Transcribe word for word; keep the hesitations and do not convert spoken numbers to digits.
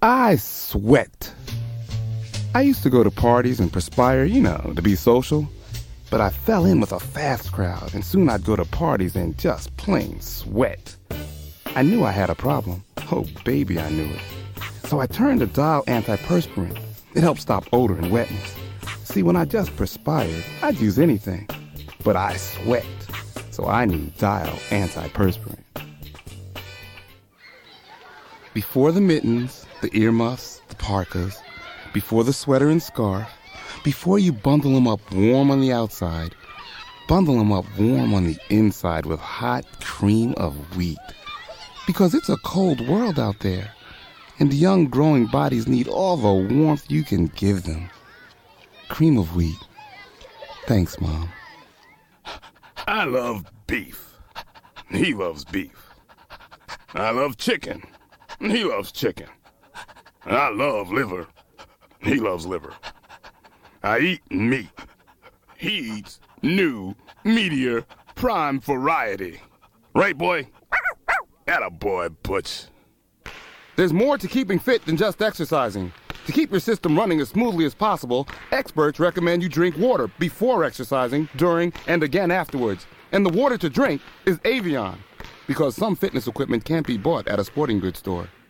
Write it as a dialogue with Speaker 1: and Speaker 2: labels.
Speaker 1: I sweat. I used to go to parties and perspire, you know, to be social. But I fell in with a fast crowd, and soon I'd go to parties and just plain sweat. I knew I had a problem. Oh, baby, I knew it. So I turned to Dial antiperspirant. It helped stop odor and wetness. See, when I just perspired, I'd use anything. But I sweat, so I need Dial antiperspirant. Before the mittens, the earmuffs, the parkas, before the sweater and scarf, before you bundle them up warm on the outside, bundle them up warm on the inside with hot cream of wheat. Because it's a cold world out there, and the young growing bodies need all the warmth you can give them. Cream of wheat. Thanks, Mom.
Speaker 2: I love beef. He loves beef. I love chicken. He loves chicken. I love liver. He loves liver. I eat meat. He eats new, meatier, prime variety. Right, boy? Atta boy, Butch.
Speaker 1: There's more to keeping fit than just exercising. To keep your system running as smoothly as possible, experts recommend you drink water before exercising, during, and again afterwards. And the water to drink is Evian, because some fitness equipment can't be bought at a sporting goods store.